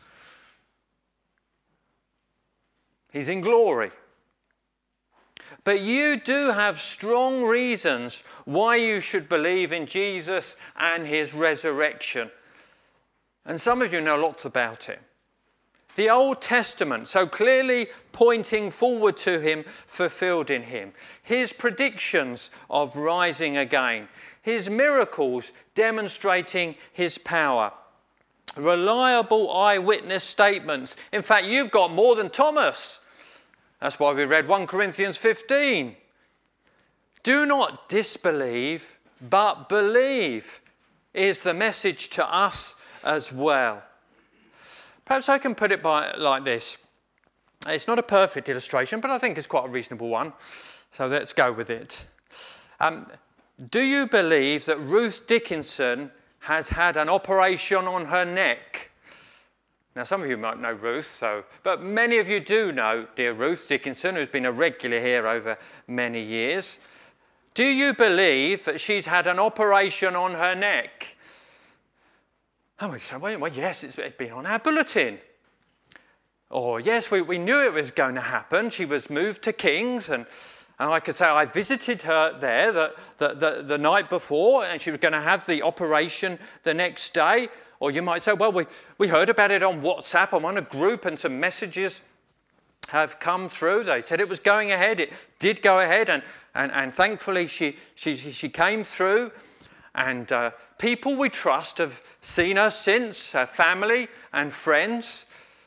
He's in glory. But you do have strong reasons why you should believe in Jesus and his resurrection. And some of you know lots about it. The Old Testament, so clearly pointing forward to him, fulfilled in him. His predictions of rising again. His miracles demonstrating his power. Reliable eyewitness statements. In fact, you've got more than Thomas. That's why we read First Corinthians fifteen. Do not disbelieve, but believe is the message to us as well. Perhaps I can put it by, like this. It's not a perfect illustration, but I think it's quite a reasonable one. So let's go with it. Um, do you believe that Ruth Dickinson has had an operation on her neck? Now, some of you might know Ruth, so, but many of you do know dear Ruth Dickinson, who's been a regular here over many years. Do you believe that she's had an operation on her neck? Oh, we say, well, yes, it's been on our bulletin. Or, yes, we, we knew it was going to happen. She was moved to King's, and, and I could say I visited her there the, the, the, the night before, and she was going to have the operation the next day. Or you might say, well, we, we heard about it on WhatsApp. I'm on a group, and some messages have come through. They said it was going ahead. It did go ahead, and, and, and thankfully she, she, she came through. And uh, people we trust have seen her since, her family and friends.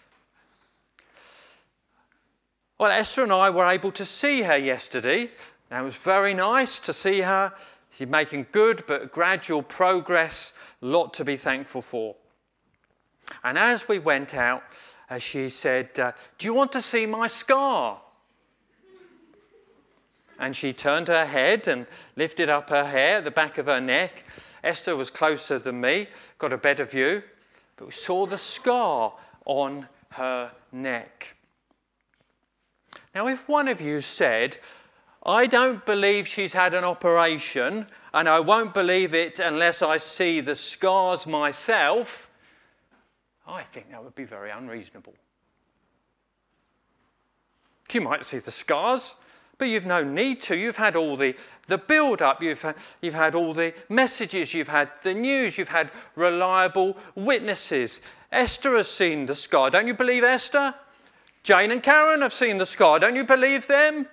Well, Esther and I were able to see her yesterday. And it was very nice to see her. She's making good but gradual progress. A lot to be thankful for. And as we went out, uh, she said, uh, do you want to see my scar? And she turned her head and lifted up her hair at the back of her neck. Esther was closer than me, got a better view, but we saw the scar on her neck. Now, if one of you said, I don't believe she's had an operation, and I won't believe it unless I see the scars myself, I think that would be very unreasonable. You might see the scars, but you've no need to. You've had all the, the build-up. You've had, you've had all the messages. You've had the news. You've had reliable witnesses. Esther has seen the scar. Don't you believe Esther? Jane and Karen have seen the scar. Don't you believe them?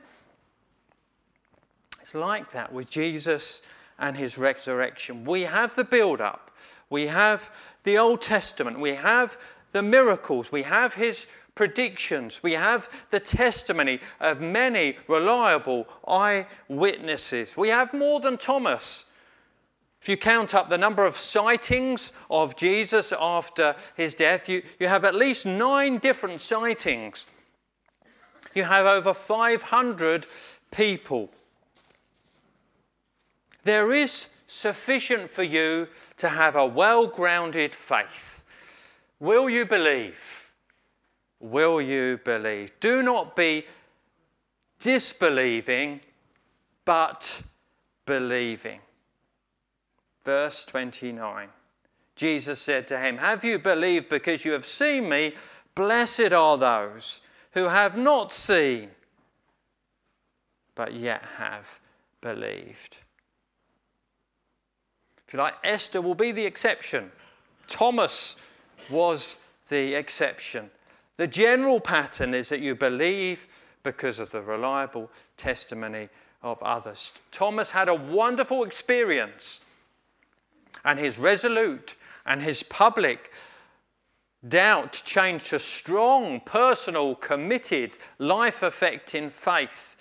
It's like that with Jesus and his resurrection. We have the build-up. We have the Old Testament. We have the miracles. We have his predictions. We have the testimony of many reliable eyewitnesses. We have more than Thomas. If you count up the number of sightings of Jesus after his death, you, you have at least nine different sightings. You have over five hundred people. There is sufficient for you to have a well-grounded faith. Will you believe? Will you believe? Do not be disbelieving, but believing. Verse twenty-nine. Jesus said to him, have you believed because you have seen me? Blessed are those who have not seen, but yet have believed. If you like, Esther will be the exception. Thomas was the exception. The general pattern is that you believe because of the reliable testimony of others. Thomas had a wonderful experience, and his resolute and his public doubt changed to strong, personal, committed, life-affecting faith.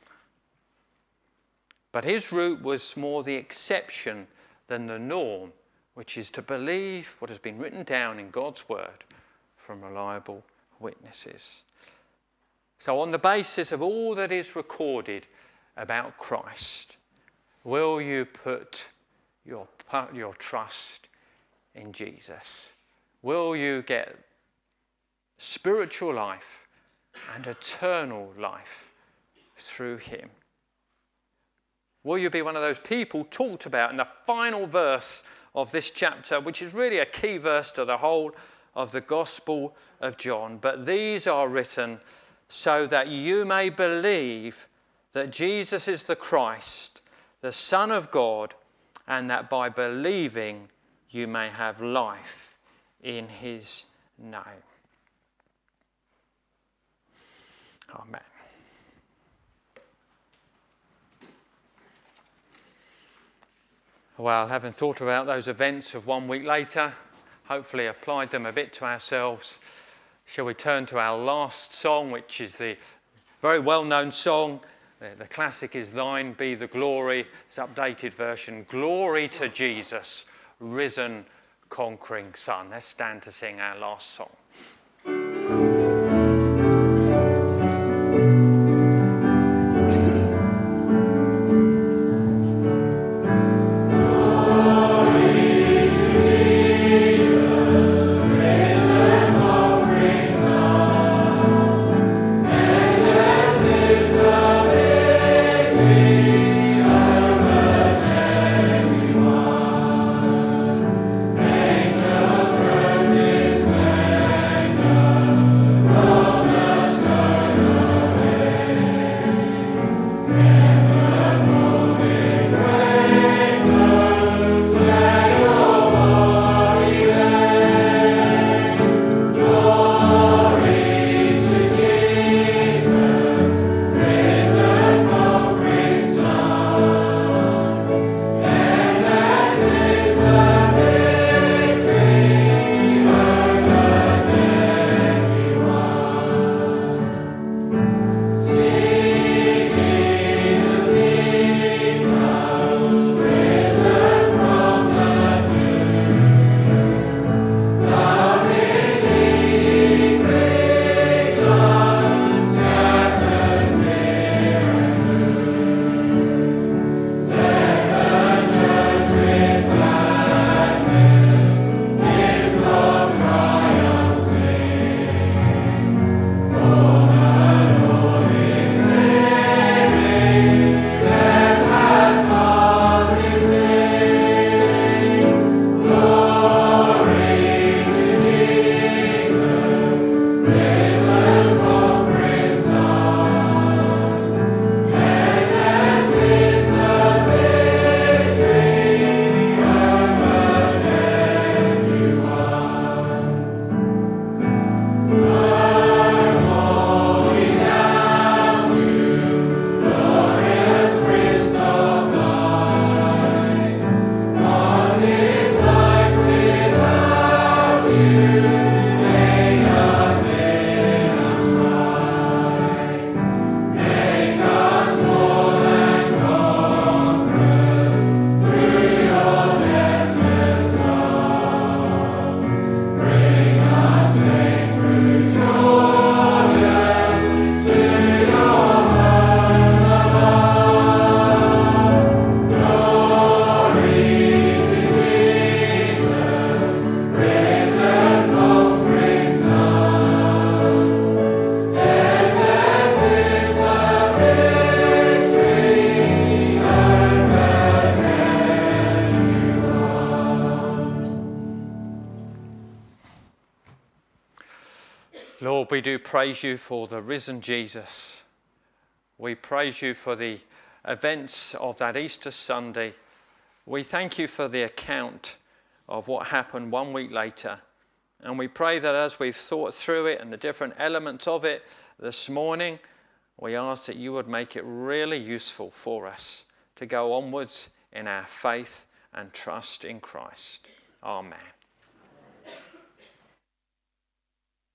But his route was more the exception than the norm, which is to believe what has been written down in God's word from reliable witnesses. So on the basis of all that is recorded about Christ, will you put your, your trust in Jesus? Will you get spiritual life and eternal life through him? Will you be one of those people talked about in the final verse of this chapter, which is really a key verse to the whole of the Gospel of John? But these are written so that you may believe that Jesus is the Christ, the Son of God, and that by believing you may have life in his name. Amen. Well, having thought about those events of one week later, hopefully applied them a bit to ourselves, shall we turn to our last song, which is the very well-known song. The, the classic is Thine Be the Glory. It's updated version. Glory to Jesus, risen, conquering Son. Let's stand to sing our last song. Angels from this we do praise you for the risen Jesus. We praise you for the events of that Easter Sunday. We thank you for the account of what happened one week later. And we pray that as we've thought through it and the different elements of it this morning, we ask that you would make it really useful for us to go onwards in our faith and trust in Christ. Amen.